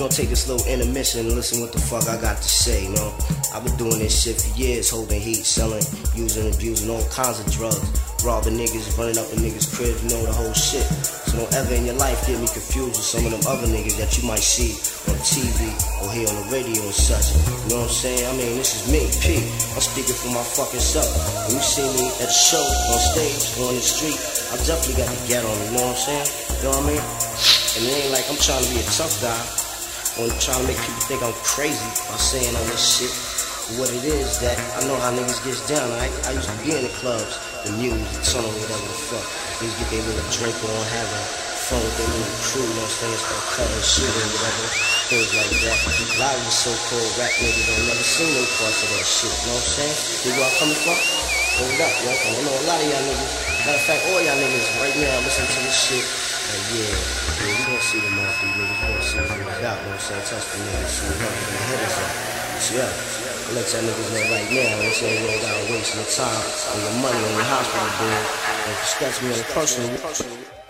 gonna take this little intermission and listen what the fuck I got to say, you know. I've been doing this shit for years, holding heat, selling, using, abusing all kinds of drugs, robbing niggas, running up in niggas' cribs, you know the whole shit. So don't ever in your life get me confused with some of them other niggas that you might see on TV or hear on the radio and such. You know what I'm saying? I mean, this is me, P. I'm speaking for my fucking self. When you see me at a show, on stage, on the street, I definitely got the get on me, you know what I'm saying? You know what I mean? And it ain't like I'm trying to be a tough guy or trying to make people think I'm crazy by saying all this shit. But what it is that I know how niggas gets down. I used to be in the clubs, the music, the tunnel, whatever the fuck. Niggas get their little drink on, having fun with their little crew, you know what I'm saying? Start cutting, shooting, whatever. Things like that. A lot of these so-called rap niggas don't never seen no parts of that shit, you know what I'm saying? Where y'all coming from? Hold up, yo. I know a lot of y'all niggas. Matter of fact, all y'all niggas right now listen to this shit. Like, yeah, we gonna see them off these niggas. We gonna see them niggas out, you know what I'm saying? Touch the niggas, see them up, and hit us up. So, yeah, I'll let y'all niggas know right now, you know what I'm saying? You don't gotta waste your time on your money on your hospital bill. And if you scratch me on the personal.